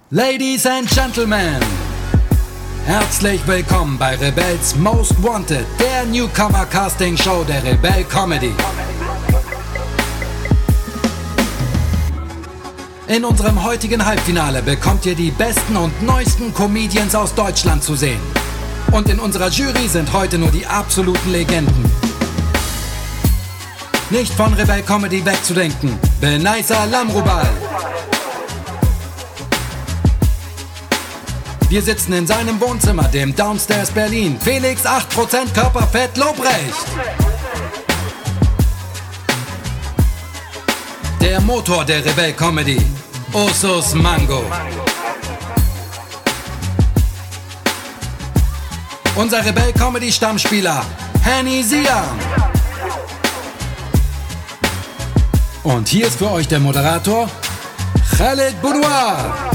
Ladies and Gentlemen, herzlich willkommen bei Rebels Most Wanted, der Newcomer-Casting-Show der Rebel Comedy. In unserem heutigen Halbfinale bekommt ihr die besten und neuesten Comedians aus Deutschland zu sehen. Und in unserer Jury sind heute nur die absoluten Legenden. Nicht von Rebel Comedy wegzudenken, Benaisa Lamroubal. Wir sitzen in seinem Wohnzimmer, dem Downstairs Berlin, Felix 8% Körperfett Lobrecht. Der Motor der Rebel Comedy, Ursus Mango. Unser Rebel Comedy Stammspieler, Henny Siam. Und hier ist für euch der Moderator, Khaled Boudoir.